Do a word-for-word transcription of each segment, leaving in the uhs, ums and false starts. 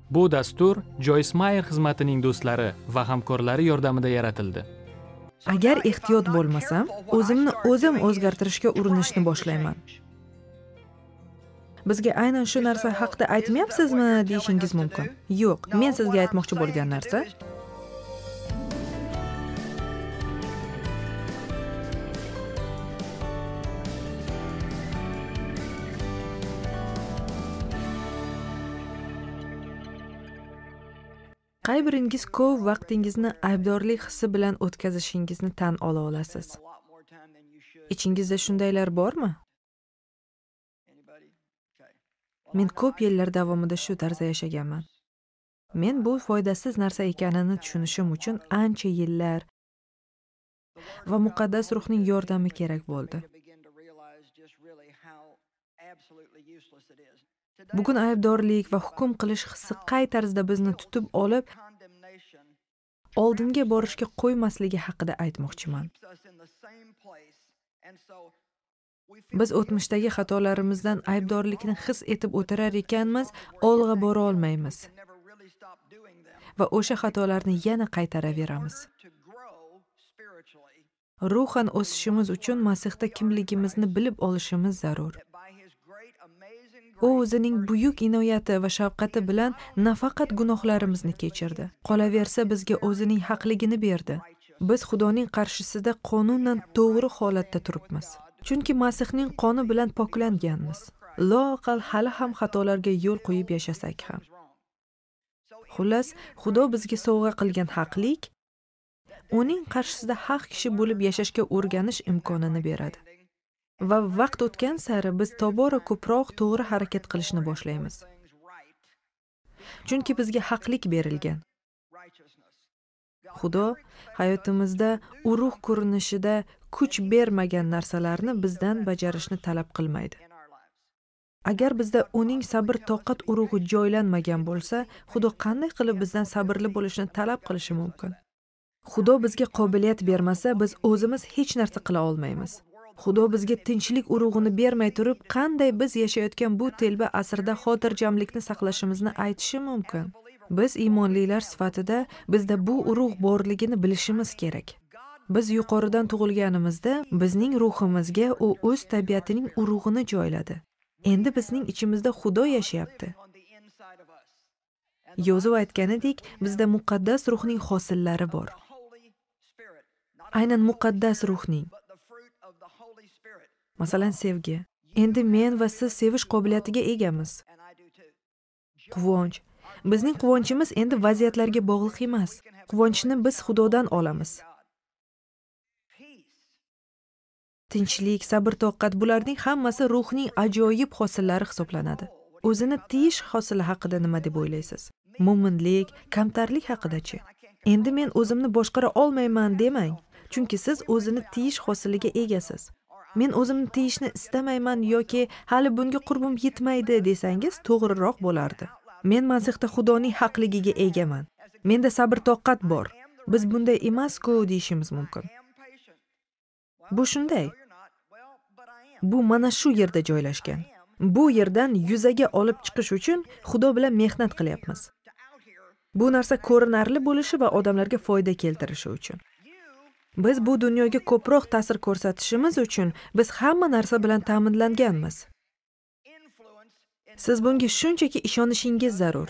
Bu dastur Joyce Meyer xizmatining do'stlari va hamkorlari yordamida yaratildi. Agar ehtiyot bo'lmasam, o'zimni o'zim o'zgartirishga urinishni boshlayman. Bizga aynan shu narsa haqida aytmayapsizmi deyishingiz mumkin. Yo'q, men sizga aytmoqchi bo'lgan narsa qay biringiz ko'p vaqtingizni aybdorlik hissi bilan o'tkazishingizni tan ola olasiz? Ichingizda shundaylar bormi? Men ko'p yillar davomida shu tarzda yashaganman. Men bu foydasiz narsa ekanini tushunishim uchun ancha yillar va muqaddas ruhning yordami kerak bo'ldi. Bugun aybdorlik va hukm qilish hissi qay tarzda bizni tutib olib, oldinga borishga qo'ymasligi haqida aytmoqchiman. Biz o'tmishdagi xatolarimizdan aybdorlikni his etib o'tirar ekanmiz, olg'a bora olmaymiz. Va o'sha xatolarni yana qaytaraveramiz. Ruhan o'sishimiz uchun Masihda kimligimizni bilib olishimiz zarur. U o'zining buyuk inoyati va shafqati bilan nafaqat gunohlarimizni kechirdi, qolaversa bizga o'zining haqligini berdi. Biz Xudoning qarshisida qonunan to'g'ri holatda turibmiz. Chunki Masihning qoni bilan poklanganmiz. Loaqal hali ham xatolarga yo'l qo'yib yashasak ham. Xullas, Xudo bizga sovg'a qilgan haqlik uning qarshisida haq kishi bo'lib yashashga o'rganish imkonini beradi. Va vaqt o'tgan sari biz tobora ko'proq to'g'ri harakat qilishni boshlaymiz. Chunki bizga haqlik berilgan. Xudo hayotimizda urug' ko'rinishida kuch bermagan narsalarni bizdan bajarishni talab qilmaydi. Agar bizda uning sabr toqat urug'i joylanmagan bo'lsa, Xudo qanday qilib bizdan sabrli bo'lishni talab qilishi mumkin? Xudo bizga qobiliyat bermasa, biz o'zimiz hech narsa qila olmaymiz. Xudo bizga tinchlik urug'ini bermay turib, qanday biz yashayotgan bu telba asrda xotirjamlikni saqlashimizni aytishi mumkin. Biz iymonlilar sifatida bizda bu urug' borligini bilishimiz kerak. Biz yuqoridan tug'ilganimizda bizning ruhimizga u o'z tabiatining urug'ini joyladi. Endi bizning ichimizda Xudo yashayapti. Yozuv aytganidek, bizda muqaddas ruhning hosillari bor. Aynan muqaddas ruhning. Masalan, sevgi. Endi men va siz sevish qobiliyatiga egamiz. Quvonch. Bizning quvonchimiz endi vaziyatlarga bog'liq emas. Quvonchni biz Xudodan olamiz. Tinchlik, sabr-toqat bularning hammasi ruhning ajoyib hosillari hisoblanadi. O'zini tiyish hosili haqida nima deb o'ylaysiz? Mo'minlik, kamtarlik haqida-chi? Endi men o'zimni boshqara olmayman demang, chunki siz o'zini tiyish hosiliga egasiz. Men o'zimni tiyishni istamayman yoki hali bunga qurbim yetmaydi desangiz to'g'riroq bo'lardi. Men Masihda Xudoning haqligiga egaman. Menda sabr-toqat bor. Biz bunday emas-ku deyishimiz mumkin. Bu shunday. Bu mana shu yerda joylashgan. Bu yerdan yuzaga olib chiqish uchun Xudo bilan mehnat qilyapmiz. Bu narsa ko'rinarli bo'lishi va odamlarga foyda keltirishi uchun. Biz bu dunyoga ko'proq ta'sir ko'rsatishimiz uchun biz hamma narsa bilan ta'minlanganmiz. Siz bunga shunchaki ishonishingiz zarur.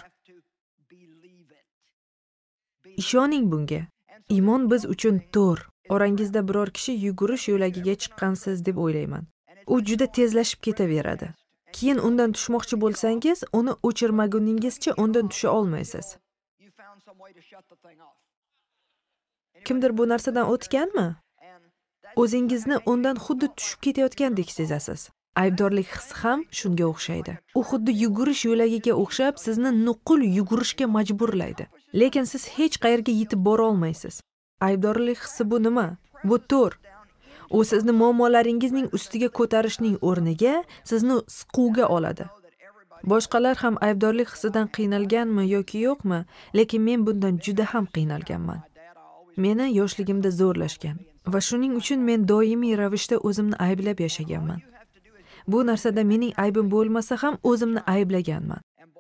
Ishoning bunga. Iymon biz uchun to'r. Orangizda biror kishi yugurish yo'lagiga chiqqansiz deb o'ylayman. U juda tezlashib ketaveradi. Keyin undan tushmoqchi bo'lsangiz, uni o'chirmaguningizcha undan tusha olmaysiz. Kimdir bu narsadan o'tganmi? O'zingizni undan xuddi tushib ketayotgandek sezasiz. Aybdorlik hissi ham shunga o'xshaydi. U xuddi yugurish yo'lagiga o'xshab sizni nuqul yugurishga majburlaydi. Lekin siz hech qayerga yetib bora olmaysiz. Aybdorlik hissi bu nima? Bu to'r. U sizni muammolaringizning ustiga ko'tarishning o'rniga sizni siquvga oladi. Boshqalar ham aybdorlik hissidan qiynalganmi yoki yo'qmi? Lekin men bundan juda ham qiynalganman. Meni yoshligimda zo'rlashgan va shuning uchun men doimiy ravishda o'zimni ayblab yashaganman. Bu narsada mening aybim bo'lmasa ham o'zimni ayblaganman.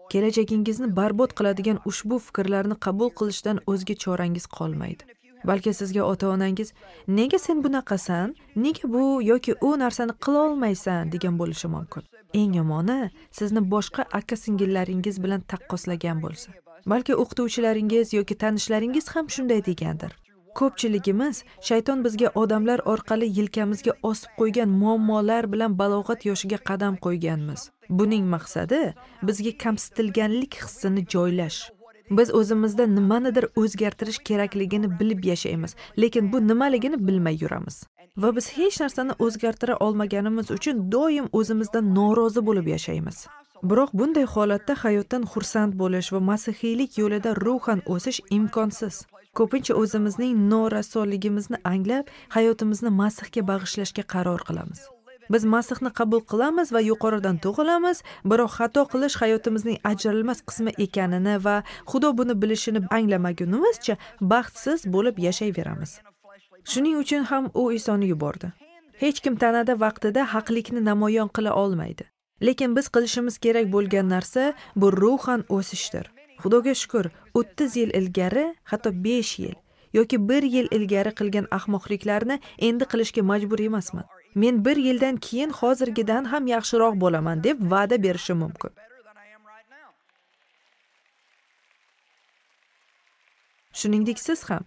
Kelajagingizni barbod qiladigan ushbu fikrlarni qabul qilishdan o'zga chorangiz qolmaydi. Balki sizga ota-onangiz, "Nega sen bunaqasan? Nega bu yoki u narsani qila olmaysan?" degan bo'lishi mumkin. Eng yomoni, sizni boshqa aka-singillaringiz bilan taqqoslagan bo'lsa. Balki o'qituvchilaringiz yoki tanishlaringiz ham shunday degandir. Ko'pchiligimiz shayton bizga odamlar orqali yelkamizga osib qo'ygan muammolar bilan balog'at yoshiga qadam qo'yganmiz. Buning maqsadi bizga kamsitilganlik hissini joylash. Biz o'zimizda nimanidir o'zgartirish kerakligini bilib yashaymiz, lekin bu nimaligini bilmay yuramiz. Va biz hech narsani o'zgartira olmaganimiz uchun doim o'zimizdan norozi bo'lib yashaymiz. Biroq bunday holatda hayotdan xursand bo'lish va masihiylik yo'lida ruhan o'sish imkonsiz. Ko'pincha o'zimizning norasoligimizni anglab, hayotimizni Masihga bag'ishlashga qaror qilamiz. Biz Masihni qabul qilamiz va yuqoridan tug'ilamiz, biroq xato qilish hayotimizning ajralmas qismi ekanini va Xudo buni bilishini anglamagunimizcha baxtsiz bo'lib yashayveramiz. Shuning uchun ham u Isoni yubordi. Hech kim tanada vaqtida haqlikni namoyon qila olmaydi. Lekin biz qilishimiz kerak bo'lgan narsa bu ruhan o'sishdir. Xudoga shukr, o'ttiz yil ilgari, hatto besh yil yoki bir yil ilgari qilgan ahmoqliklarni endi qilishga majbur emasman. Men bir yildan keyin hozirgidan ham yaxshiroq bo'laman deb va'da berishim mumkin. Shuningdek siz ham.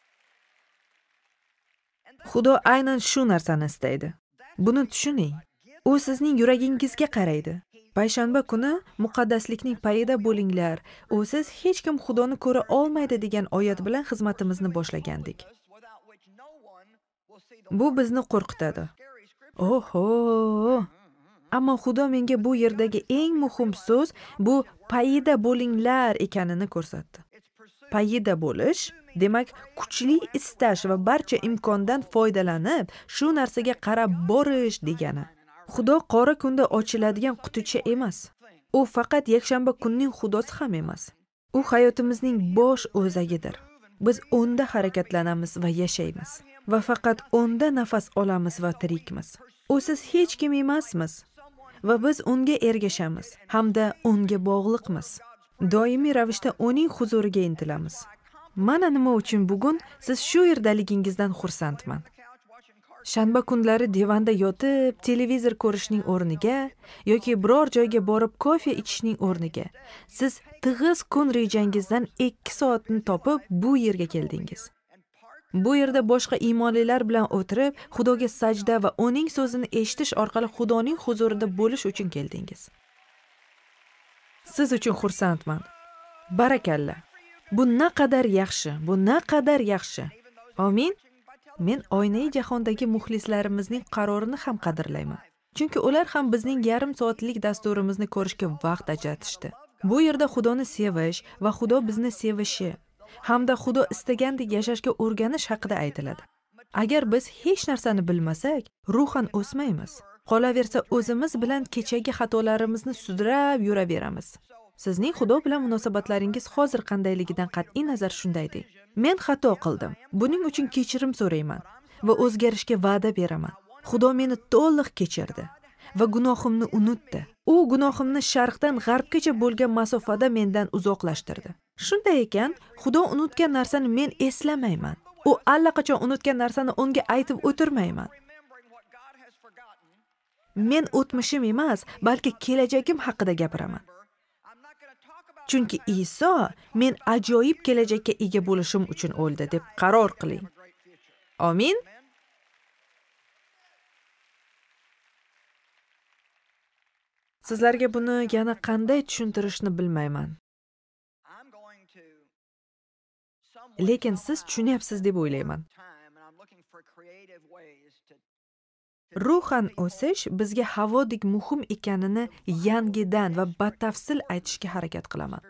Xudo aynan shu narsani istaydi. Buni tushuning. U sizning yuragingizga qaraydi. Payshanba kuni muqaddaslikning payida bo'linglar. U siz hech kim Xudoni ko'ra olmaydi degan oyat bilan xizmatimizni boshlagandik. Bu bizni qo'rqitadi. Oho! Ammo Xudo menga bu yerdagi eng muhim so'z bu payida bo'linglar ekanini ko'rsatdi. Payida bo'lish demak kuchli istash va barcha imkondan foydalanib, shu narsaga qarab borish degani. Xudo qora kunda ochiladigan quticha emas. U faqat yakshanba kunning xudosi ham emas. U hayotimizning bosh o'zagidir. Biz unda harakatlanamiz va yashaymiz. Va faqat unda nafas olamiz va tirikmiz. Usiz hech kim emasmiz. Va biz unga ergashamiz hamda unga bog'liqmiz. Doimiy ravishda uning huzuriga intilamiz. Mana nima uchun bugun siz shu yerdaligingizdan xursandman. Shanba kunlari divanda yotib, televizor ko'rishning o'rniga yoki biror joyga borib kofe ichishning o'rniga siz tig'iz kun rejangizdan ikki soatni topib bu yerga keldingiz. Bu yerda boshqa iymonlilar bilan o'tirib, Xudoga sajda va uning so'zini eshitish orqali Xudoning huzurida bo'lish uchun keldingiz. Siz uchun xursandman. Barakalla. Bu naqadar yaxshi, bu naqadar yaxshi. Amin. Men oynai jahondagi muxlislarimizning qarorini ham qadrlayman. Chunki ular ham bizning yarim soatlik dasturimizni ko'rishga vaqt ajratishdi. Bu yerda Xudoni sevish va Xudo bizni sevishi hamda Xudo istagandek yashashga o'rganish haqida aytiladi. Agar biz hech narsani bilmasak, ruhan o'smaymiz. Qolaversa o'zimiz bilan kechagi xatolarimizni sudrab yuraveramiz. Sizning Xudo bilan munosabatlaringiz hozir qandayligidan qat'iy nazar shunday deng. Men xato qildim. Buning uchun kechirim so'rayman va o'zgarishga va'da beraman. Xudo meni to'liq kechirdi va gunohimni unutdi. U gunohimni sharqdan g'arbgacha bo'lgan masofada mendan uzoqlashtirdi. Shunday ekan, Xudo unutgan narsani men eslamayman. U allaqachon unutgan narsani unga aytib o'tirmayman. Men o'tmishim emas, balki kelajagim haqida gapiraman. Chunki Iso men ajoyib kelajakka ega bo'lishim uchun o'ldi deb qaror qiling. Amin. Sizlarga buni yana qanday tushuntirishni bilmayman. Lekin siz tushunyapsiz deb o'ylayman. Ruhan o'sish bizga havodek muhim ekanini yangidan va batafsil aytishga harakat qilaman.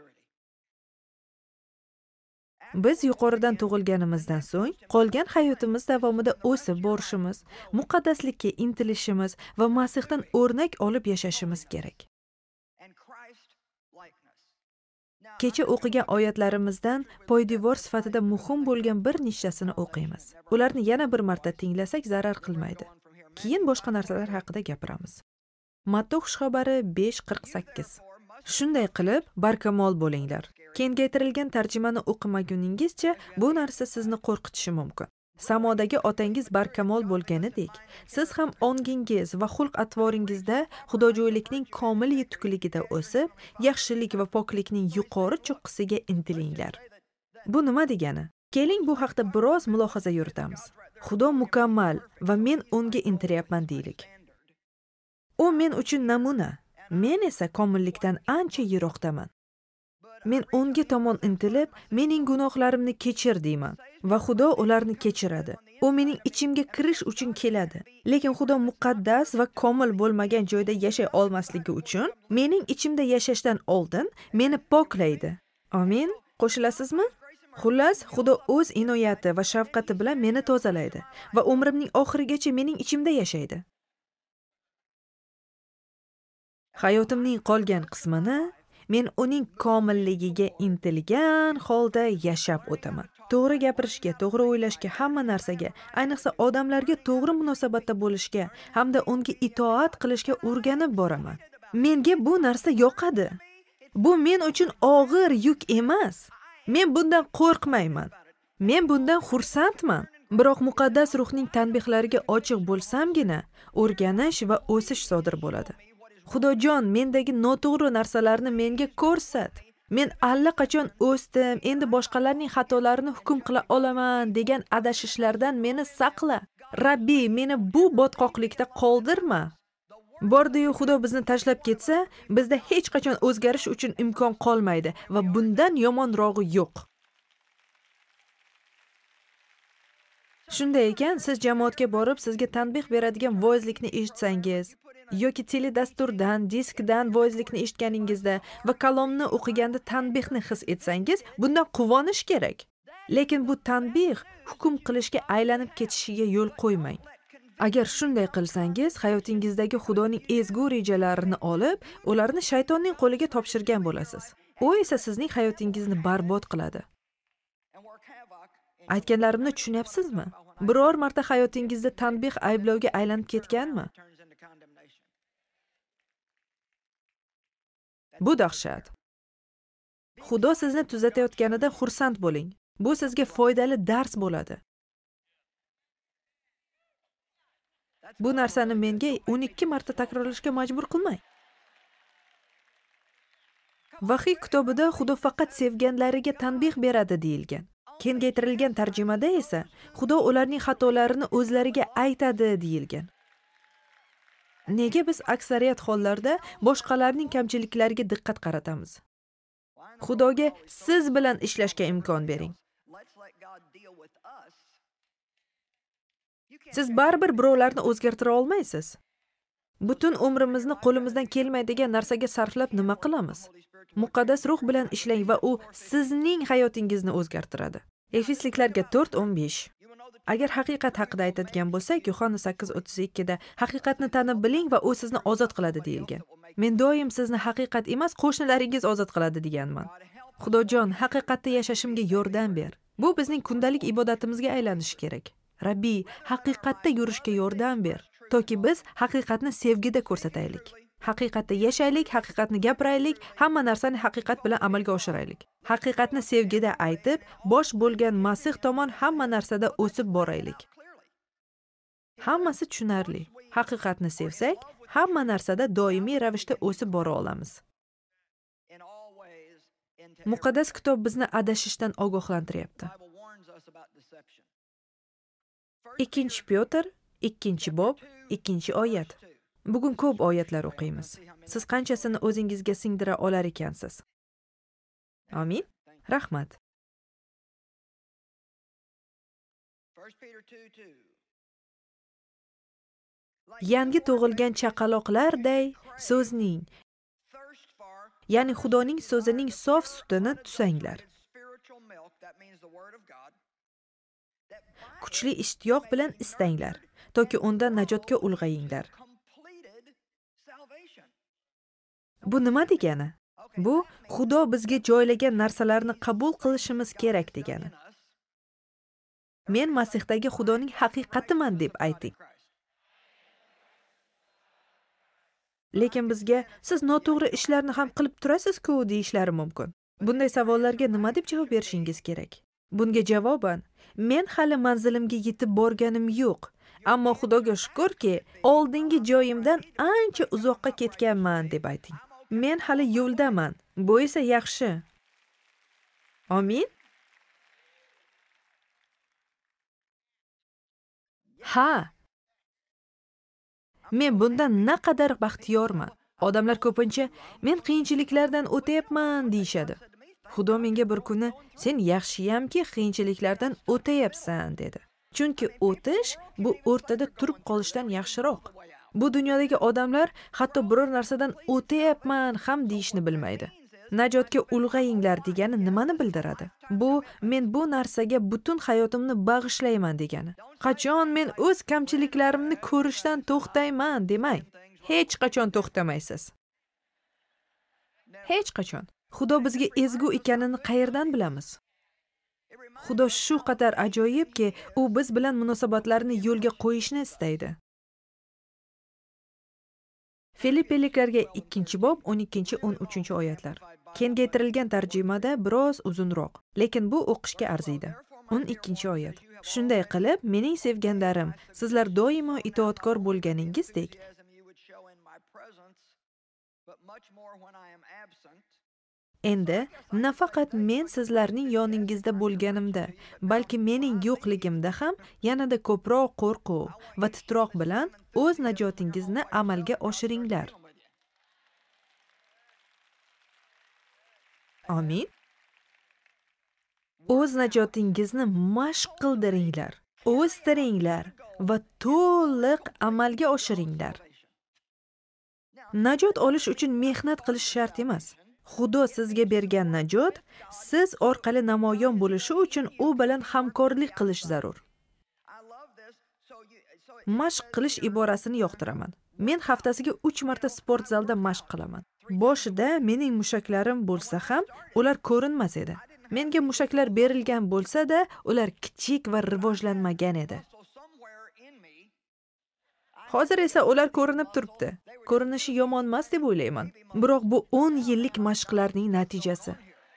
Biz yuqoridan tug'ilganimizdan so'ng qolgan hayotimiz davomida o'sib borishimiz, muqaddaslikka intilishimiz va Masihdan o'rnak olib yashashimiz kerak. Kecha o'qigan oyatlarimizdan poydevor sifatida muhim bo'lgan bir nechtasini o'qiymiz. Ularni yana bir marta tinglasak zarar qilmaydi. Keyin boshqa narsalar haqida gapiramiz. Matthiy xabari besh qirq sakkiz. Shunday qilib, barkamol bo'linglar. Kengaytirilgan tarjimani o'qimaguningizcha bu narsa sizni qo'rqitishi mumkin. Samodagi otangiz barkamol bo'lganidek, siz ham ongingiz va xulq-atvoringizda xudojo'ylikning komil yutuqligida o'sib, yaxshilik va poklikning yuqori cho'qqisiga intilinglar. Bu nima degani? Keling bu haqda biroz mulohaza yuritamiz. Xudo mukammal va men unga intilyapman deylik. U men uchun namuna, men esa komillikdan ancha yiroqdaman. Men unga tomon intilib, mening gunohlarimni kechir deyman va Xudo ularni kechiradi. U mening ichimga kirish uchun keladi. Lekin Xudo muqaddas va komil bo'lmagan joyda yashay olmasligi uchun mening ichimda yashashdan oldin meni poklaydi. Amin. Qo'shilasizmi? Xullas, Xudo o'z inoyati va shafqati bilan meni tozalaydi va umrimning oxirigacha mening ichimda yashaydi. Hayotimning qolgan qismini men uning komilligiga intilgan holda yashab o'taman. To'g'ri gapirishga, to'g'ri o'ylashga, hamma narsaga, ayniqsa odamlarga to'g'ri munosabatda bo'lishga hamda unga itoat qilishga o'rganib boraman. Menga bu narsa yoqadi. Bu men uchun og'ir yuk emas. Men bundan qo'rqmayman. Men bundan xursandman. Biroq muqaddas ruhning tanbehlariga ochiq bo'lsamgina, o'rganish va o'sish sodir bo'ladi. Xudojon, mendagi noto'g'ri narsalarni menga ko'rsat. Men allaqachon o'sdim, endi boshqalarning xatolarini hukm qila olaman degan adashishlardan meni saqla. Rabbiy, meni bu botqoqlikda qoldirma. Bordi-yu Xudo bizni tashlab ketsa, bizda hech qachon o'zgarish uchun imkon qolmaydi va bundan yomonrog'i yo'q. Shunday ekan, siz jamoatga borib, sizga tanbeh beradigan voizlikni eshitsangiz, yoki teledasturdan, diskdan voizlikni eshitganingizda va kalomni o'qiganda tanbehni his etsangiz, bundan quvonish kerak. Lekin bu tanbeh hukm qilishga aylanib ketishiga yo'l qo'ymang. Agar shunday qilsangiz, hayotingizdagi Xudoning ezgu rejalarini olib, ularni shaytonning qo'liga topshirgan bo'lasiz. U esa sizning hayotingizni barbod qiladi. Aytganlarimni tushunyapsizmi? Biror marta hayotingizda tanbeh ayblovga aylanib ketganmi? Bu dahshat. Xudo sizni tuzatayotganida xursand bo'ling. Bu sizga foydali dars bo'ladi. Bu narsani menga o'n ikki marta takrorlashga majbur qilmang. Vahiy kitobida Xudo faqat sevganlariga tanbeh beradi deyilgan. Kengaytirilgan tarjimada esa Xudo ularning xatolarini o'zlariga aytadi deyilgan. Nega biz aksariyat hollarda boshqalarning kamchiliklariga diqqat qaratamiz? Xudoga siz bilan ishlashga imkon bering. Siz baribir birovlarni o'zgartira olmaysiz. Butun umrimizni qo'limizdan kelmaydigan narsaga sarflab nima qilamiz? Muqaddas ruh bilan ishlang va u sizning hayotingizni o'zgartiradi. Efesliklarga to'rt o'n besh. Agar haqiqat haqida aytadigan bo'lsak, Yohanna sakkiz o'ttiz ikki da haqiqatni tanib biling va u sizni ozod qiladi deyilgan. Men doim sizni haqiqat emas, qo'shnilaringiz ozod qiladi deganman. Xudojon, haqiqatda yashashimga yordam ber. Bu bizning kundalik ibodatimizga aylanishi kerak. Rabbiy, haqiqatda yurishga yordam ber, toki biz haqiqatni sevgida ko'rsataylik. Haqiqatda yashaylik, haqiqatni gapiraylik, hamma narsani haqiqat bilan amalga oshiraylik. Haqiqatni sevgida aytib, bosh bo'lgan Masih tomon hamma narsada o'sib boraylik. Hammasi tushunarli. Haqiqatni sevsak, hamma narsada doimiy ravishda o'sib bora olamiz. Muqaddas kitob bizni adashishdan ogohlantiryapti. ikkinchi Pyotr, ikkinchi bob, ikkinchi oyat. Bugun ko'p oyatlar o'qiymiz. Siz qanchasini o'zingizga singdira olar ekansiz? Amin. Rahmat. Yangi tug'ilgan chaqaloqlarday so'zning, ya'ni Xudoning so'zining sof sutini tusanglar. Kuchli ishtiyoq bilan istanglar, toki undan najotga ulg'ayinglar. Bu nima degani? Bu Xudo bizga joylagan narsalarni qabul qilishimiz kerak degani. Men Masihdagi Xudoning haqiqatiman deb ayting. Lekin bizga siz noto'g'ri ishlarni ham qilib turasiz-ku deyishlari mumkin. Bunday savollarga nima deb javob berishingiz kerak? Bunga javoban, men hali manzilimga yetib borganim yo'q, ammo Xudoga shukrki, oldingi joyimdan ancha uzoqqa ketganman deb ayting. Men hali yo'ldaman. Bu esa yaxshi. Amin. Ha. Men bundan naqadar baxtiyorman. Odamlar ko'pincha men qiyinchiliklardan o'tayapman deyshadi. Xudo menga bir kuni sen yaxshiyamki qiyinchiliklardan o'tayapsan dedi. Chunki o'tish bu o'rtada turib qolishdan yaxshiroq. Bu dunyodagi odamlar hatto biror narsadan o'tayapman ham deyishni bilmaydi. Najotga ulg'ayinglar degani nimani bildiradi? Bu men bu narsaga butun hayotimni bag'ishlayman degani. Qachon men o'z kamchiliklarimni ko'rishdan to'xtayman demang. Hech qachon to'xtamaysiz. Hech qachon. Xudo bizga ezgu ekanini qayerdan bilamiz? Xudo shu qadar ajoyibki, u biz bilan munosabatlarni yo'lga qo'yishni istaydi. Filippiliklarga ikkinchi bob o'n ikkinchi o'n uchinchi oyatlar. Kengaytirilgan tarjimada biroz uzunroq, lekin bu o'qishga arziydi. o'n ikkinchi oyat. Shunday qilib, mening sevganlarim, sizlar doimo itoatkor bo'lganingizdek, endi nafaqat men sizlarning yoningizda bo'lganimda, balki mening yo'qligimda ham yanada ko'proq qo'rquv va titroq bilan o'z najotingizni amalga oshiringlar. Amin. O'z najotingizni mashq qildiringlar, o'stiringlar va to'liq amalga oshiringlar. Najot olish uchun mehnat qilish shart emas. Xudo sizga bergan najot siz orqali namoyon bo'lishi uchun u bilan hamkorlik qilish zarur. Mashq qilish iborasini yoqtiraman. Men haftasiga uch marta sport zalda mashq qilaman. Boshida mening mushaklarim bo'lsa ham, ular ko'rinmas edi. Menga mushaklar berilgan bo'lsa-da, ular kichik va rivojlanmagan edi. Hozir esa ular ko'rinib turibdi. Ko'rinishi yomon emas deb o'ylayman. Biroq bu o'n yillik mashqlarning natijasi.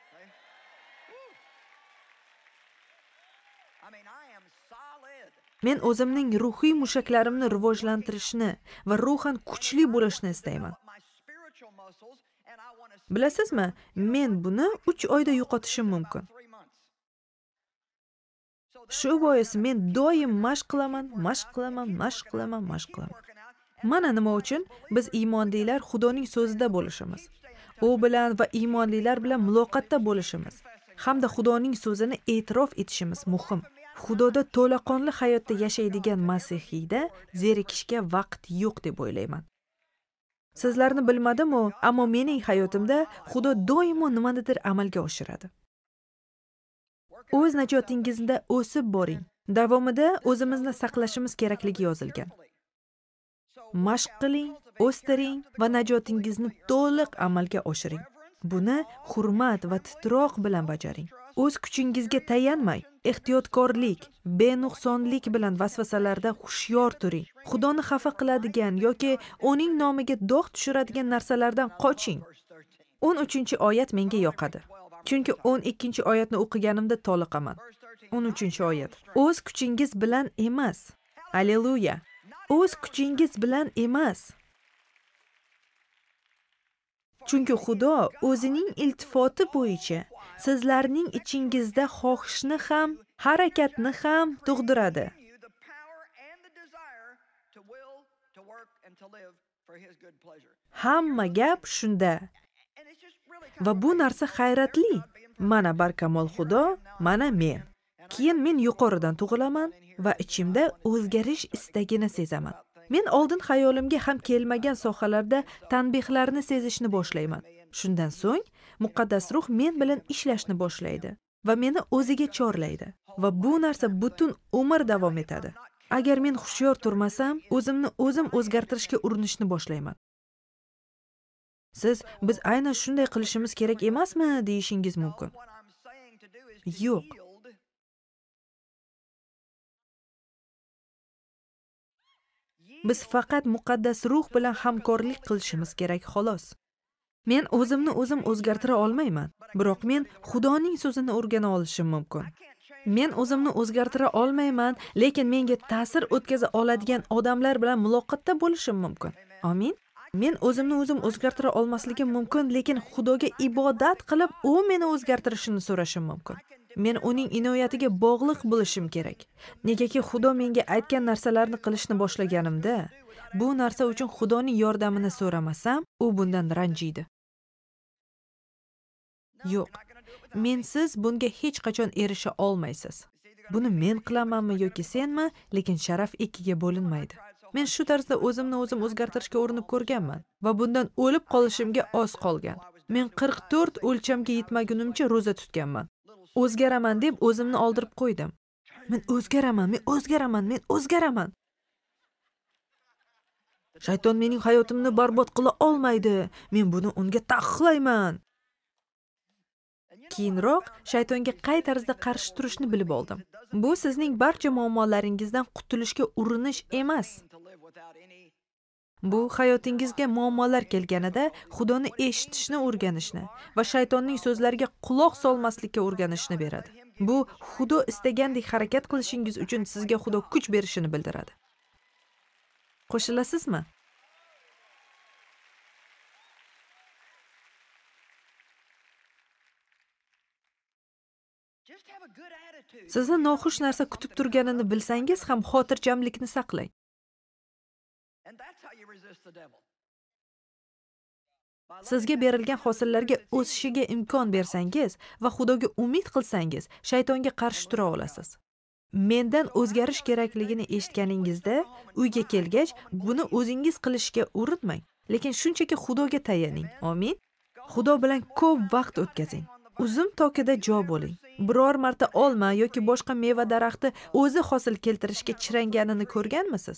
Men o'zimning ruhiy mushaklarimni rivojlantirishni va ruhan kuchli bo'lishni istayman. Bilasizmi, men buni uch oyda yo'qotishim mumkin. Shu bois men doim mashq qilaman, mashq qilaman, mashq qilaman, mashq qilaman. Mana nima uchun biz iymonlilar Xudoning so'zida bo'lishimiz, u bilan va iymonlilar bilan muloqotda bo'lishimiz, hamda Xudoning so'zini e'tirof etishimiz muhim. Xudoda to'laqonli hayotda yashaydigan masihiyda zerikishga vaqt yo'q deb o'ylayman. Sizlarni bilmadim-u, ammo mening hayotimda Xudo doimo nimanidir amalga oshiradi. O'z najotingizda o'sib boring. Davomida o'zimizni saqlashimiz kerakligi yozilgan. Mashq qiling, o'stiring va najotingizni to'liq amalga oshiring. Buni hurmat va titroq bilan bajaring. O'z kuchingizga tayanmang. Ehtiyotkorlik, benuqsonlik bilan vasvasalarda hushyor turing. Xudoni xafa qiladigan yoki uning nomiga dog' tushiradigan narsalardan qoching. o'n uchinchi oyat menga yoqadi. Chunki o'n ikkinchi oyatni o'qiganimda toliqaman. o'n uchinchi oyat. O'z kuchingiz bilan emas. Alleluya. O'z kuchingiz bilan emas. Chunki Xudo o'zining iltifoti bo'yicha sizlarning ichingizda xohishni ham, harakatni ham tug'diradi. Hamma gap shunda. Va bu narsa hayratli. Mana barkamol Xudo, mana men. Keyin men yuqoridan tug'ilaman va ichimda o'zgarish istagini sezaman. Men oldin xayolimga ham kelmagan sohalarda tanbehlarni sezishni boshlayman. Shundan so'ng muqaddas ruh men bilan ishlashni boshlaydi va meni o'ziga chorlaydi va bu narsa butun umr davom etadi. Agar men hushyor turmasam, o'zimni o'zim o'zgartirishga urinishni boshlayman. Siz biz aynan shunday qilishimiz kerak emasmi deyishingiz mumkin. Yo'q. Biz faqat muqaddas ruh bilan hamkorlik qilishimiz kerak xolos. Men o'zimni o'zim o'zgartira olmayman, biroq men Xudoning so'zini o'rgana olishim mumkin. Men o'zimni o'zgartira olmayman, lekin menga ta'sir o'tkaza oladigan odamlar bilan muloqotda bo'lishim mumkin. Amin. Men o'zimni o'zim o'zgartira olmasligim mumkin, lekin Xudoga ibodat qilib, u meni o'zgartirishini so'rashim mumkin. Men uning inoyatiga bog'liq bo'lishim kerak. Negaki Xudo menga aytgan narsalarni qilishni boshlaganimda, bu narsa uchun Xudoning yordamini so'ramasam, u bundan ranjiydi. Yo'q. Mensiz bunga hech qachon erisha olmaysiz. Buni men qilamanmi yoki senmi, lekin sharaf ikkiga bo'linmaydi. Men shu tarzda o'zimni o'zim o'zgartirishga urinib ko'rganman va bundan o'lib qolishimga oz qolgan. Men qirq to'rt o'lchamga yetmagunimcha roza tutganman. O'zgaraman deb o'zimni oldirib qo'ydim. Men o'zgaraman, men o'zgaraman, men o'zgaraman. Shayton mening hayotimni barbod qila olmaydi. Men buni unga taqiqlayman. Keyinroq shaytonga qay tarzda qarshi turishni bilib oldim. Bu sizning barcha muammolaringizdan qutulishga urinish emas. Bu hayotingizga muammolar kelganida Xudoni eshitishni o'rganishni va shaytonning so'zlariga quloq solmaslikka o'rganishni beradi. Bu Xudo istagandek harakat qilishingiz uchun sizga Xudo kuch berishini bildiradi. Qo'shilasizmi? Sizni noxush narsa kutib turganini bilsangiz ham xotirjamlikni saqlang. Sizga berilgan hosillarga o'sishiga imkon bersangiz va Xudoga umid qilsangiz, shaytonga qarshi tura olasiz. Mendan o'zgarish kerakligini eshitganingizda, uyga kelgach, buni o'zingiz qilishga urinmang, lekin shunchaki Xudoga tayaning. Amin. Xudo bilan ko'p vaqt o'tkazing. Uzum tokida jo bo'ling. Biror marta olma yoki boshqa meva daraxti o'zi hosil keltirishga chiranganini ko'rganmisiz?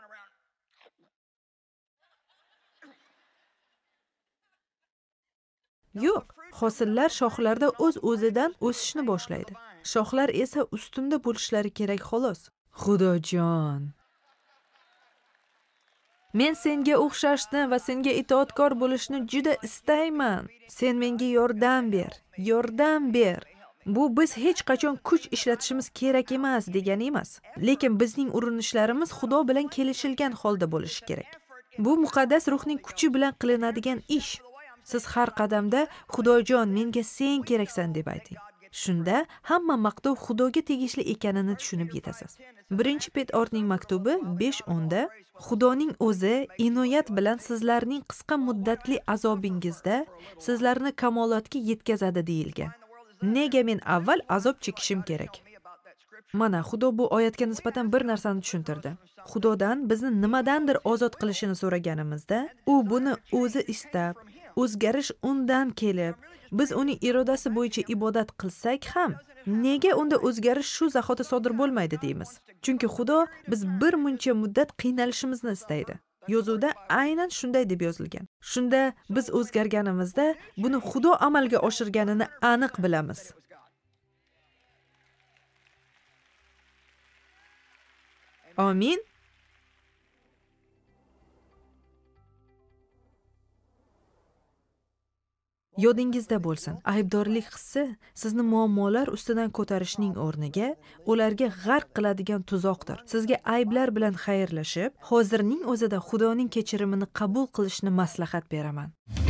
Yo'q, hosillar shoxlarda o'z-o'zidan o'sishni boshlaydi. Shoxlar esa ustunda bo'lishlari kerak xolos. Xudojon, men senga o'xshashni va senga itoatkor bo'lishni juda istayman. Sen menga yordam ber, yordam ber. Bu biz hech qachon kuch ishlatishimiz kerak emas degani emas, lekin bizning urinishlarimiz Xudo bilan kelishilgan holda bo'lishi kerak. Bu muqaddas ruhning kuchi bilan qilinadigan ish. Siz har qadamda Xudojon, menga sen keraksan deb ayting. Shunda hamma maqtov Xudoga tegishli ekanini tushunib yetasiz. birinchi Petrning maktubi besh o'nda Xudoning o'zi inoyat bilan sizlarning qisqa muddatli azobingizda sizlarni kamolotga yetkazadi deyilgan. Nega men avval azob chekishim kerak? Mana Xudo bu oyatga nisbatan bir narsani tushuntirdi. Xudodan bizni nimadandir ozod qilishini so'raganimizda, u buni o'zi istab, o'zgarish undan kelib, biz uning irodasi bo'yicha ibodat qilsak ham, nega unda o'zgarish shu zahoti sodir bo'lmaydi deymiz? Chunki Xudo biz bir muncha muddat qiynalishimizni istaydi. Yozuvda aynan shunday deb yozilgan. Shunda biz o'zgarganimizda buni Xudo amalga oshirganini aniq bilamiz. Amin. Yodingizda bo'lsin, aybdorlik hissi sizni muammolar ustidan ko'tarishning o'rniga ularga g'arq qiladigan tuzoqdir. Sizga ayblar bilan xayrlashib, hozirning o'zida Xudoning kechirimini qabul qilishni maslahat beraman.